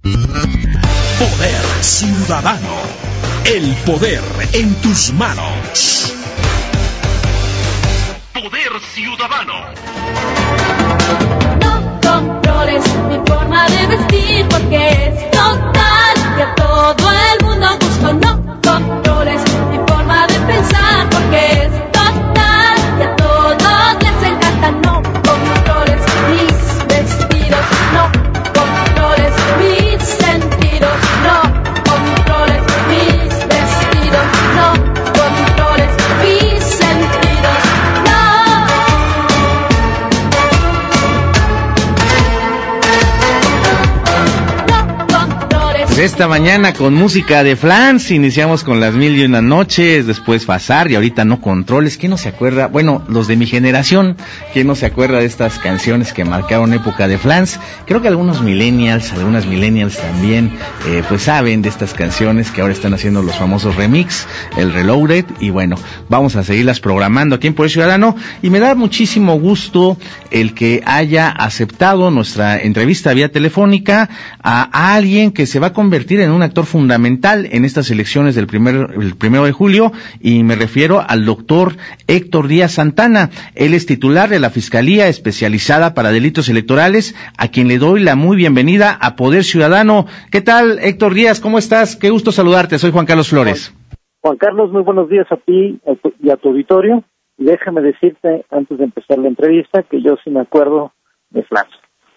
Poder Ciudadano. El poder en tus manos. Poder Ciudadano. No controles mi forma de vestir porque es total y a todo el mundo gusto. No controles mi forma de pensar porque es total y a todos les encanta. No controles mis vestidos, no controles mis sentidos, no controles mis vestidos, no controles mis sentidos, Esta mañana con música de Flans, iniciamos con Las Mil y Una Noches, después Fasar y ahorita No Controles. ¿Quién no se acuerda? Bueno, los de mi generación, ¿quién no se acuerda de estas canciones que marcaron época de Flans? Creo que algunas millennials también, pues saben de estas canciones que ahora están haciendo los famosos remix, el Reloaded, y bueno, vamos a seguirlas programando aquí en Poder Ciudadano, y me da muchísimo gusto el que haya aceptado nuestra entrevista vía telefónica a alguien que se va a convertir en un actor fundamental en estas elecciones del primero de julio, y me refiero al doctor Héctor Díaz Santana. Él es titular de la Fiscalía Especializada para Delitos Electorales, a quien le doy la muy bienvenida a Poder Ciudadano. ¿Qué tal, Héctor Díaz? ¿Cómo estás? Qué gusto saludarte. Soy Juan Carlos Flores. Juan Carlos, muy buenos días a ti y a tu auditorio. Y déjame decirte, antes de empezar la entrevista, que yo sí me acuerdo de Flans.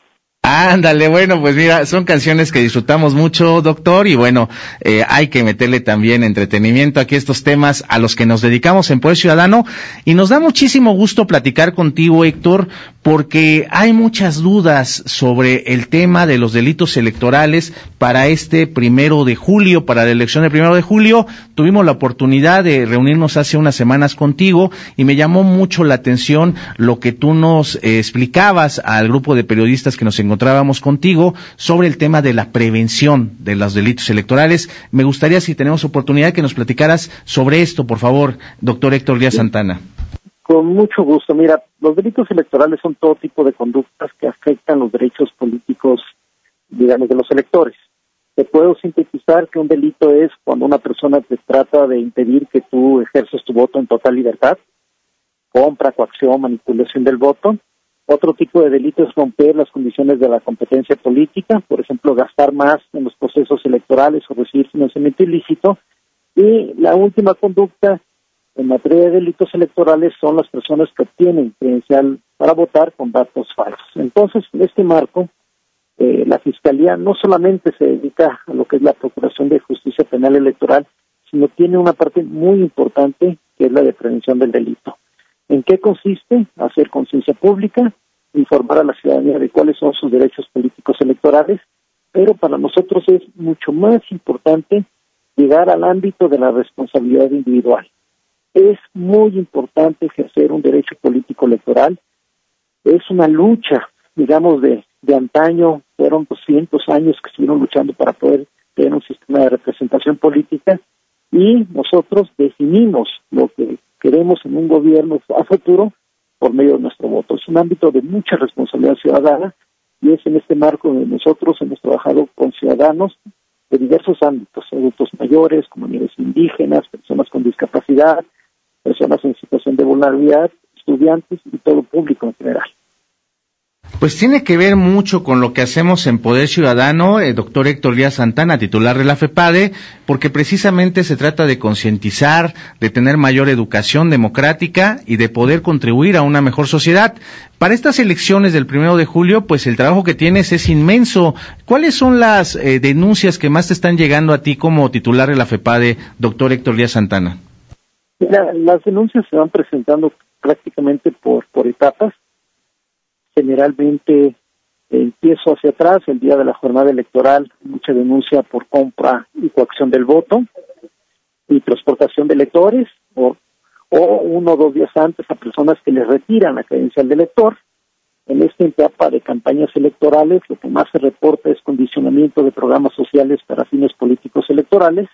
Ándale, bueno, pues mira, son canciones que disfrutamos mucho, doctor, y bueno, hay que meterle también entretenimiento aquí a estos temas a los que nos dedicamos en Poder Ciudadano, y nos da muchísimo gusto platicar contigo, Héctor, porque hay muchas dudas sobre el tema de los delitos electorales para este 1 de julio, para la elección del 1 de julio. Tuvimos la oportunidad de reunirnos hace unas semanas contigo, y me llamó mucho la atención lo que tú nos explicabas al grupo de periodistas que nos encontrábamos contigo sobre el tema de la prevención de los delitos electorales. Me gustaría, si tenemos oportunidad, que nos platicaras sobre esto, por favor, doctor Héctor Díaz Santana. Con mucho gusto. Mira, los delitos electorales son todo tipo de conductas que afectan los derechos políticos, digamos, de los electores. Te puedo sintetizar que un delito es cuando una persona te trata de impedir que tú ejerzas tu voto en total libertad, compra, coacción, manipulación del voto. Otro tipo de delito es romper las condiciones de la competencia política, por ejemplo, gastar más en los procesos electorales o recibir financiamiento ilícito. Y la última conducta en materia de delitos electorales son las personas que obtienen credencial para votar con datos falsos. Entonces, en este marco, la Fiscalía no solamente se dedica a lo que es la Procuración de Justicia Penal Electoral, sino tiene una parte muy importante que es la de prevención del delito. ¿En qué consiste? Hacer conciencia pública, informar a la ciudadanía de cuáles son sus derechos políticos electorales, pero para nosotros es mucho más importante llegar al ámbito de la responsabilidad individual. Es muy importante ejercer un derecho político electoral. Es una lucha, digamos, de antaño. Fueron 200 años que estuvieron luchando para poder tener un sistema de representación política, y nosotros definimos lo que queremos en un gobierno a futuro por medio de nuestro voto. Es un ámbito de mucha responsabilidad ciudadana, y es en este marco donde nosotros hemos trabajado con ciudadanos de diversos ámbitos: adultos mayores, comunidades indígenas, personas con discapacidad, personas en situación de vulnerabilidad, estudiantes y todo público en general. Pues tiene que ver mucho con lo que hacemos en Poder Ciudadano, doctor Héctor Díaz Santana, titular de la FEPADE, porque precisamente se trata de concientizar, de tener mayor educación democrática y de poder contribuir a una mejor sociedad. Para estas elecciones del 1 de julio, pues el trabajo que tienes es inmenso. ¿Cuáles son las denuncias que más te están llegando a ti como titular de la FEPADE, doctor Héctor Díaz Santana? Mira, las denuncias se van presentando prácticamente por etapas. Generalmente empiezo hacia atrás, el día de la jornada electoral, mucha denuncia por compra y coacción del voto y transportación de electores, o 1 o 2 días antes a personas que les retiran la credencial de elector. En esta etapa de campañas electorales, lo que más se reporta es condicionamiento de programas sociales para fines políticos electorales,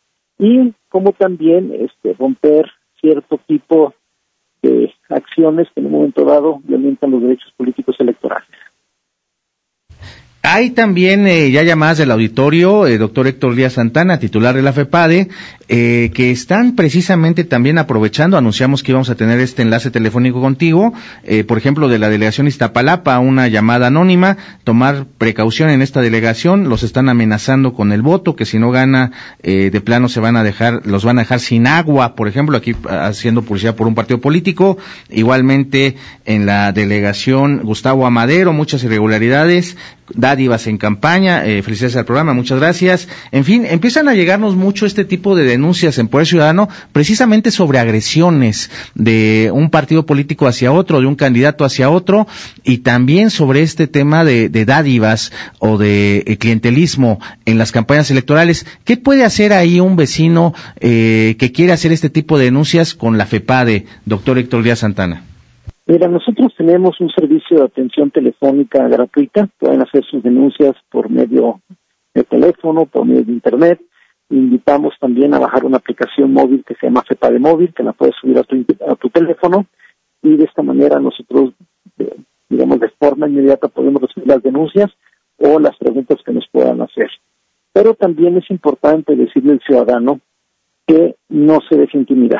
y como también romper cierto tipo de acciones que en un momento dado violentan los derechos políticos electorales. Hay también ya llamadas del auditorio, doctor Héctor Díaz Santana, titular de la FEPADE, que están precisamente también aprovechando, anunciamos que íbamos a tener este enlace telefónico contigo, por ejemplo, de la delegación Iztapalapa, una llamada anónima, tomar precaución en esta delegación, los están amenazando con el voto, que si no gana, de plano los van a dejar sin agua, por ejemplo, aquí haciendo publicidad por un partido político. Igualmente en la delegación Gustavo Amadero, muchas irregularidades, dádivas en campaña, felicidades al programa, muchas gracias. En fin, empiezan a llegarnos mucho este tipo de denuncias en Poder Ciudadano, precisamente sobre agresiones de un partido político hacia otro, de un candidato hacia otro, y también sobre este tema de dádivas o de clientelismo en las campañas electorales. ¿Qué puede hacer ahí un vecino que quiere hacer este tipo de denuncias con la FEPADE, doctor Héctor Díaz Santana? Mira, nosotros tenemos un servicio de atención telefónica gratuita. Pueden hacer sus denuncias por medio de teléfono, por medio de internet. Invitamos también a bajar una aplicación móvil que se llama FEPADE Móvil, que la puedes subir a tu teléfono, y de esta manera nosotros, digamos, de forma inmediata podemos recibir las denuncias o las preguntas que nos puedan hacer. Pero también es importante decirle al ciudadano que no se deje intimidar.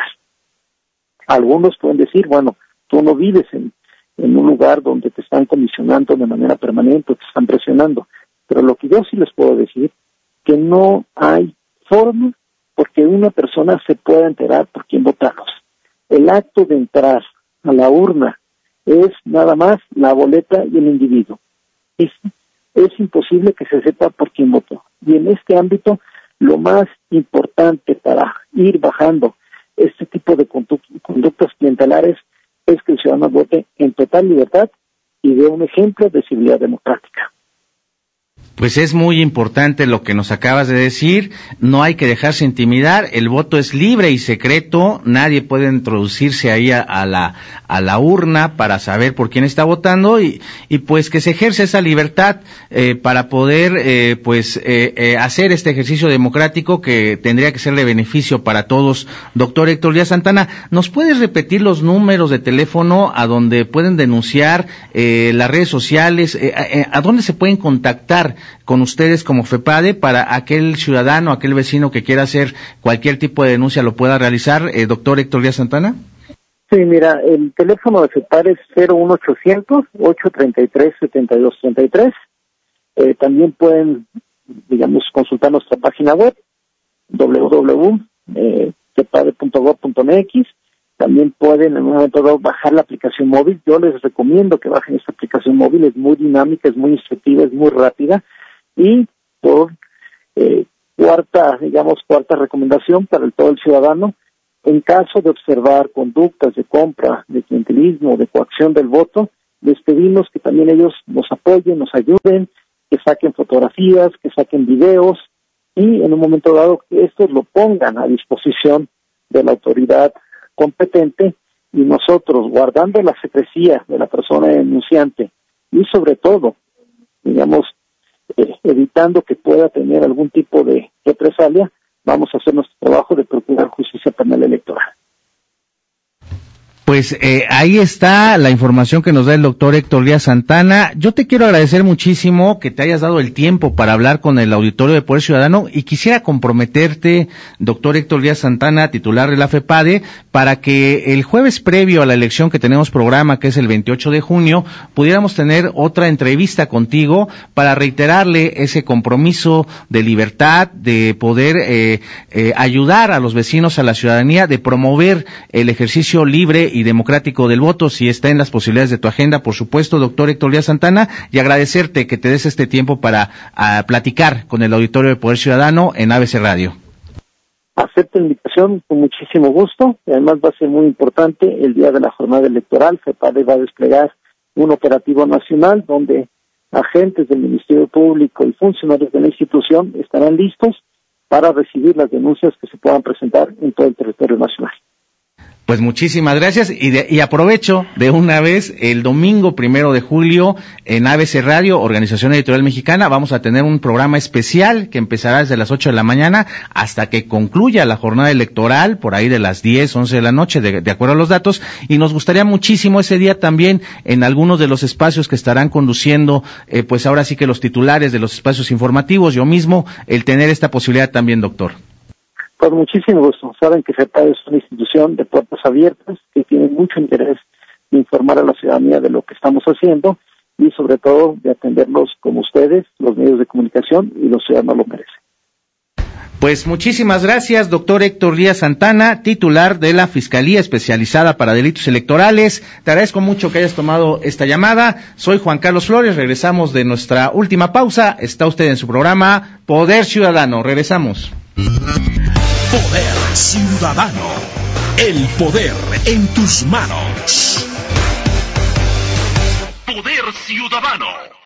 Algunos pueden decir, bueno, tú no vives en un lugar donde te están condicionando de manera permanente, te están presionando. Pero lo que yo sí les puedo decir, que no hay forma porque una persona se pueda enterar por quién votarlos. El acto de entrar a la urna es nada más la boleta y el individuo. Es imposible que se sepa por quién votó. Y en este ámbito, lo más importante para ir bajando este tipo de conductas clientelares es que el ciudadano vote en total libertad y dé un ejemplo de civilidad democrática. Pues es muy importante lo que nos acabas de decir, no hay que dejarse intimidar, el voto es libre y secreto, nadie puede introducirse ahí a la urna para saber por quién está votando y pues que se ejerce esa libertad para poder hacer este ejercicio democrático que tendría que ser de beneficio para todos. Doctor Héctor Díaz Santana, ¿nos puedes repetir los números de teléfono a donde pueden denunciar, las redes sociales, a dónde se pueden contactar con ustedes como FEPADE para aquel ciudadano, aquel vecino que quiera hacer cualquier tipo de denuncia lo pueda realizar, doctor Héctor Díaz Santana? Sí, mira, el teléfono de FEPADE es 01800-833-7233. También pueden, digamos, consultar nuestra página web, www.fepade.gov.mx. También pueden en un momento dado bajar la aplicación móvil. Yo les recomiendo que bajen esta aplicación móvil, es muy dinámica, es muy instructiva, es muy rápida. Y por cuarta recomendación para todo el ciudadano, en caso de observar conductas de compra, de clientelismo, de coacción del voto, les pedimos que también ellos nos apoyen, nos ayuden, que saquen fotografías, que saquen videos y en un momento dado que estos lo pongan a disposición de la autoridad competente y nosotros, guardando la secrecía de la persona denunciante y sobre todo, digamos, evitando que pueda tener algún tipo de represalia, vamos a hacer nuestro trabajo de procurar justicia penal electoral. Pues ahí está la información que nos da el doctor Héctor Díaz Santana. Yo te quiero agradecer muchísimo que te hayas dado el tiempo para hablar con el auditorio de Poder Ciudadano y quisiera comprometerte, doctor Héctor Díaz Santana, titular de la FEPADE, para que el jueves previo a la elección que tenemos programa, que es el 28 de junio, pudiéramos tener otra entrevista contigo para reiterarle ese compromiso de libertad, de poder ayudar a los vecinos, a la ciudadanía, de promover el ejercicio libre y democrático del voto, si está en las posibilidades de tu agenda, por supuesto, doctor Héctor Díaz Santana, y agradecerte que te des este tiempo para platicar con el auditorio de Poder Ciudadano en ABC Radio. Acepto la invitación con muchísimo gusto, y además va a ser muy importante el día de la jornada electoral. FEPADE va a desplegar un operativo nacional donde agentes del Ministerio Público y funcionarios de la institución estarán listos para recibir las denuncias que se puedan presentar en todo el territorio nacional. Pues muchísimas gracias y aprovecho de una vez el domingo 1 de julio en ABC Radio, Organización Editorial Mexicana, vamos a tener un programa especial que empezará desde las 8 de la mañana hasta que concluya la jornada electoral, por ahí de las 10, 11 de la noche, de acuerdo a los datos, y nos gustaría muchísimo ese día también en algunos de los espacios que estarán conduciendo, pues ahora sí que los titulares de los espacios informativos, yo mismo, el tener esta posibilidad también, doctor. Con muchísimo gusto. Saben que CEPAD es una institución de puertas abiertas que tiene mucho interés de informar a la ciudadanía de lo que estamos haciendo y sobre todo de atenderlos como ustedes, los medios de comunicación y los ciudadanos lo merecen. Pues muchísimas gracias, doctor Héctor Díaz Santana, titular de la Fiscalía Especializada para Delitos Electorales. Te agradezco mucho que hayas tomado esta llamada. Soy Juan Carlos Flores, regresamos de nuestra última pausa. Está usted en su programa Poder Ciudadano. Regresamos. Poder Ciudadano. El poder en tus manos. Poder Ciudadano.